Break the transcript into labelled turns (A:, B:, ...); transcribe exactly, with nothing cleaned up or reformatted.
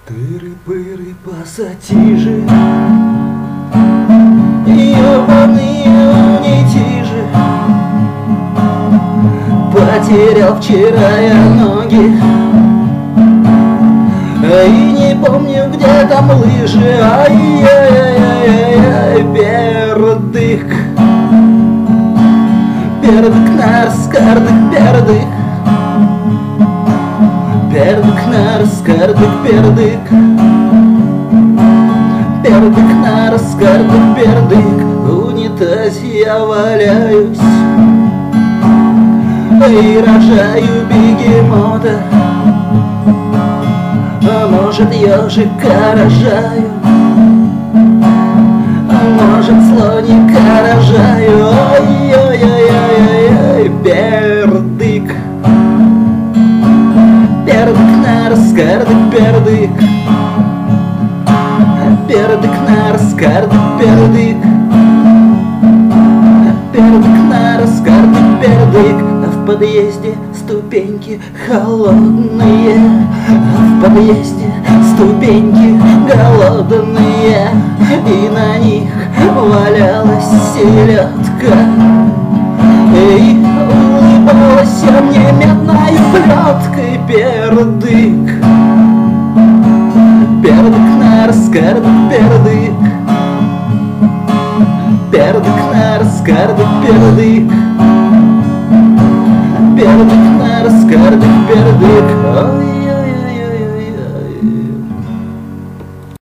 A: Тыры-пыры, пассатижи, ёбаные унитижи. Потерял вчера я ноги, и не помню, где там лыжи. Ай-яй-яй-яй-яй, пердык, пердык, нарскардык, пердык, пердык, нарскардык, пердык, пердык, нарскардык, пердык. В унитазе я валяюсь и рожаю бегемота, а может ежика рожаю, а может слоника рожаю. Ой-ой-ой-ой-ой, пердык, пердык, нарскардык, пердык, пердык, нарскардык, пердык, пердык, нарскардык, пердык. А в подъезде ступеньки холодные, а в подъезде ступеньки голодные, и на них валялась селедка, и улыбалась мне медной плеткой. Пердык, пердык, нарскардык, пердык, пердык, нарскардык, пердык, пердык, нарскардык, пердык. Ой.